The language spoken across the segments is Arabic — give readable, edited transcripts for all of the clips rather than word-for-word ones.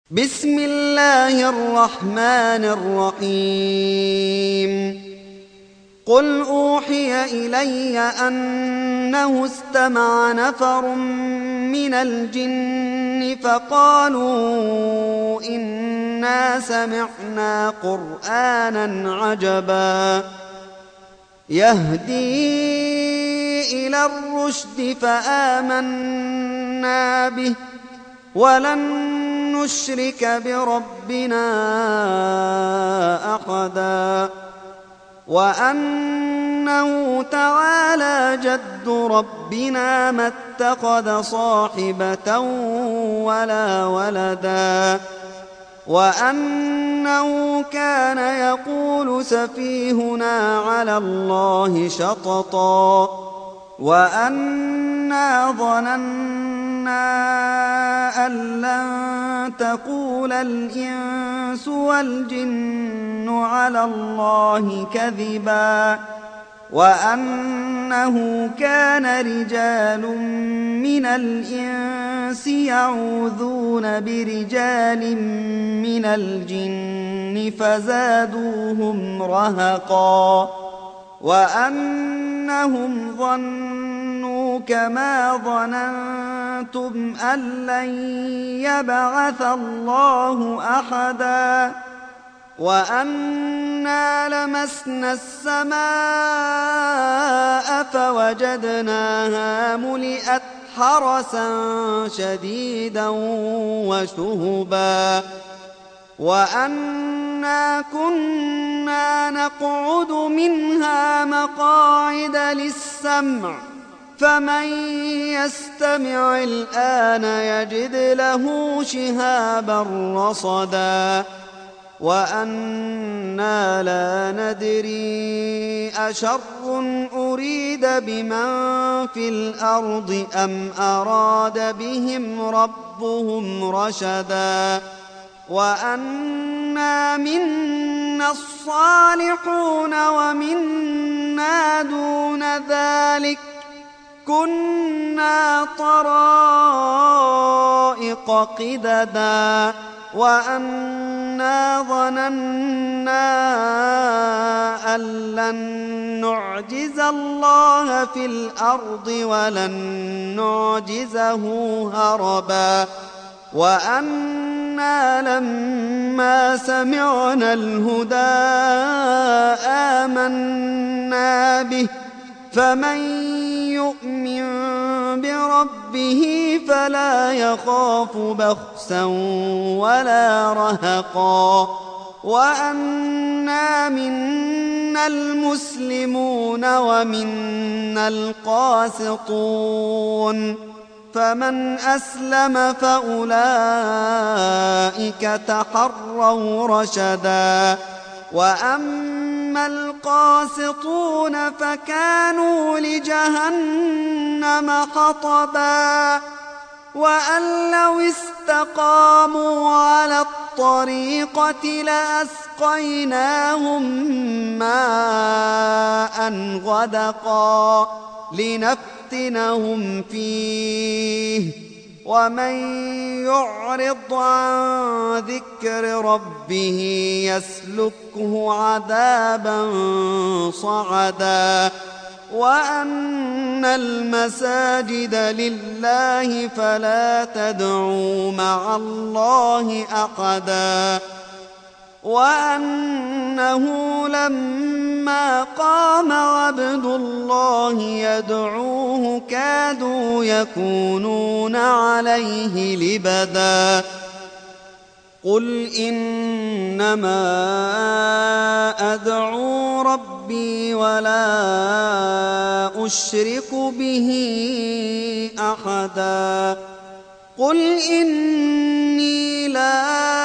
بسم الله الرحمن الرحيم قل أوحي إلي أنه استمع نفر من الجن فقالوا إنا سمعنا قرآنا عجبا يهدي إلى الرشد فآمنا به ولن نشرك بربنا أحدا وأنه تعالى جد ربنا ما اتخذ صاحبة ولا ولدا وأنه كان يقول سفيهنا على الله شططا وأنا ظننا أن لن تقول الإنس والجن على الله كذبا وأنه كان رجال من الإنس يعوذون برجال من الجن فزادوهم رهقا وأنهم ظنوا كما ظننتم أن لن يبعث الله أحدا وأنا لمسنا السماء فوجدناها ملئت حرسا شديدا وشهبا وأنا كنا نقعد منها مقاعد للسمع فمن يستمع الآن يجد له شهابا رصدا وأنا لا ندري أشر أريد بمن في الأرض أم أراد بهم ربهم رشدا وأنا منا الصالحون ومنا دون ذلك كنا طرائق قددا وأنا ظننا أن لن نعجز الله في الأرض ولن نعجزه هربا وأنا لما سمعنا الهدى آمنا به فمن يؤمن بربه فلا يخاف بخسا ولا رهقا وأنا منا المسلمون ومنا القاسطون فمن أسلم فأولئك تحروا رشدا وأما القاسطون فكانوا لجهنم حطبا وأن لو استقاموا على الطريقة لأسقيناهم ماء غدقا لنفتنهم فيه ومن يعرض عن ذكر ربه يسلكه عذابا صعدا وأن المساجد لله فلا تدعوا مع الله أحدا وأنه لما قام عبد الله يدعوه كادوا يكونون عليه لبدا قل إنما أدعو ربي ولا أشرك به أحدا قل إني لا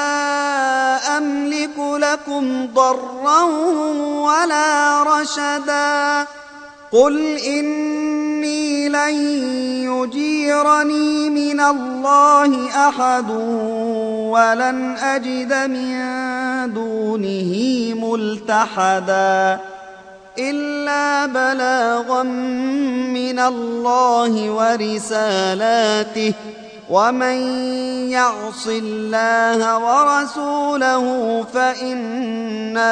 أملك لكم ضرا ولا رشدا قل إني لن يجيرني من الله أحد ولن أجد من دونه ملتحدا إلا بلاغا من الله ورسالاته ومن يعص الله ورسوله فإن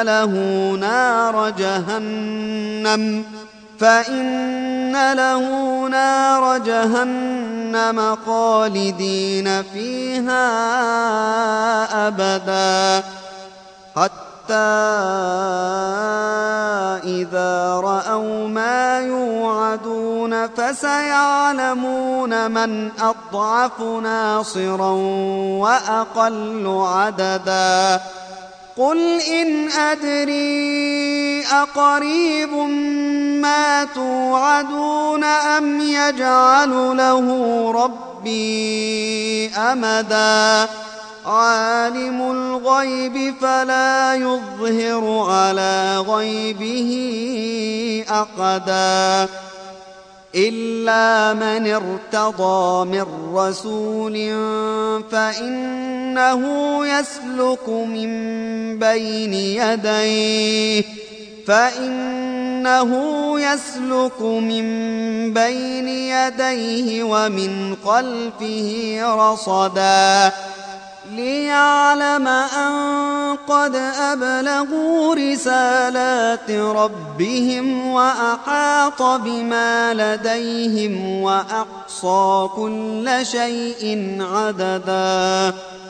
له نار جهنم خالدين فيها أبدا حتى إذا رأوا ما يوعدون فسيعلمون من أضعف ناصرا وأقل عددا قل إن أدري أقريب ما توعدون أم يجعل له ربي أمدا عالم الغيب فلا يظهر على غيبه أحدا إلا من ارتضى من رسول فإنه يسلك من بين يديه ومن خلفه رصدا ليعلم أن قد أبلغوا رسالات ربهم وأحاط بما لديهم وأحصى كل شيء عددا